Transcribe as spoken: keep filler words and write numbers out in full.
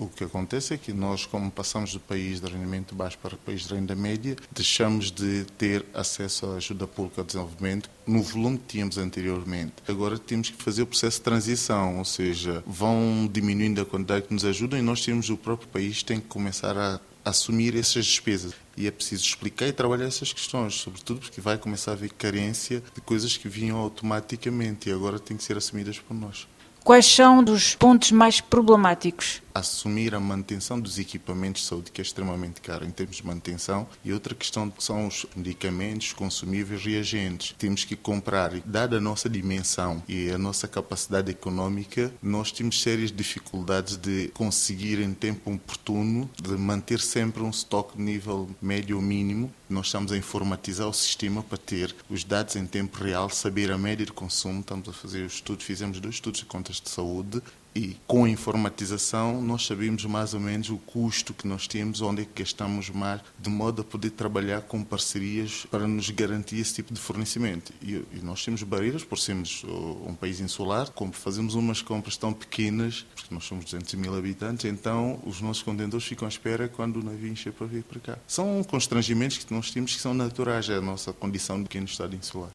O que acontece é que nós, como passamos do país de rendimento baixo para o país de renda média, deixamos de ter acesso à ajuda pública ao desenvolvimento no volume que tínhamos anteriormente. Agora temos que fazer o processo de transição, ou seja, vão diminuindo a quantidade que nos ajudam e nós temos, o próprio país tem que começar a assumir essas despesas. E é preciso explicar e trabalhar essas questões, sobretudo porque vai começar a haver carência de coisas que vinham automaticamente e agora têm que ser assumidas por nós. Quais são os pontos mais problemáticos? Assumir a manutenção dos equipamentos de saúde, que é extremamente caro em termos de manutenção, e outra questão são os medicamentos, consumíveis, reagentes. Temos que comprar, dada a nossa dimensão e a nossa capacidade económica, nós temos sérias dificuldades de conseguir em tempo oportuno, de manter sempre um estoque de nível médio ou mínimo. Nós estamos a informatizar o sistema para ter os dados em tempo real, saber a média de consumo. Estamos a fazer os estudos, fizemos dois estudos de contas de saúde e com a informatização nós sabemos mais ou menos o custo que nós temos, onde é que gastamos mais, de modo a poder trabalhar com parcerias para nos garantir esse tipo de fornecimento. E, e nós temos barreiras por sermos um país insular, como fazemos umas compras tão pequenas, porque nós somos duzentos mil habitantes, então os nossos contentores ficam à espera quando o navio encher para vir para cá. São constrangimentos que nós temos que são naturais, é a nossa condição de pequeno estado insular.